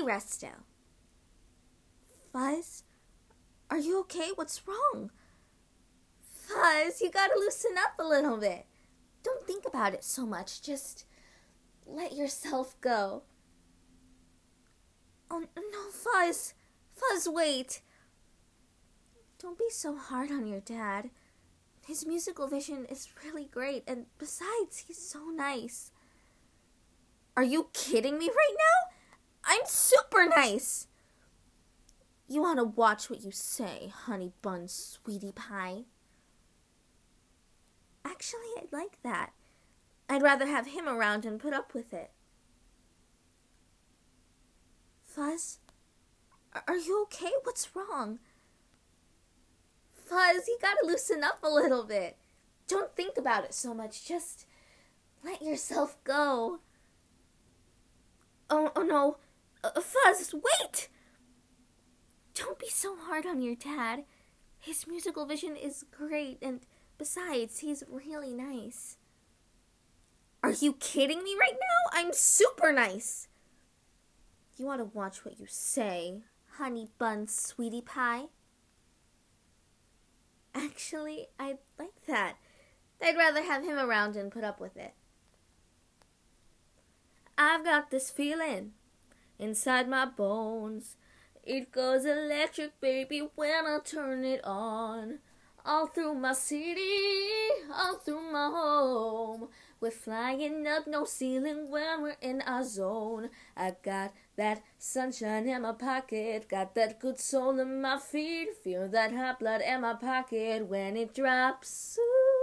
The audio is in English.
Resto. Fuzz? Are you okay? What's wrong? Fuzz, you gotta loosen up a little bit. Don't think about it so much. Just let yourself go. Oh, no, Fuzz. Fuzz, wait. Don't be so hard on your dad. His musical vision is really great, and besides, he's so nice. Are you kidding me right now? I'm super nice. You want to watch what you say, honey bun sweetie pie. Actually, I'd like that. I'd rather have him around and put up with it. Fuzz, are you okay? What's wrong? Fuzz, you gotta loosen up a little bit. Don't think about it so much. Just let yourself go. Oh no. Fuzz, wait! Don't be so hard on your dad. His musical vision is great, and besides, he's really nice. Are you kidding me right now? I'm super nice. You want to watch what you say, honey bun sweetie pie? Actually, I'd like that. I'd rather have him around and put up with it. I've got this feeling inside my bones. It goes electric, baby, when I turn it on. All through my city, all through my home. We're flying up, no ceiling when we're in our zone. I got that sunshine in my pocket, got that good soul in my feet. Feel that hot blood in my pocket when it drops. Ooh.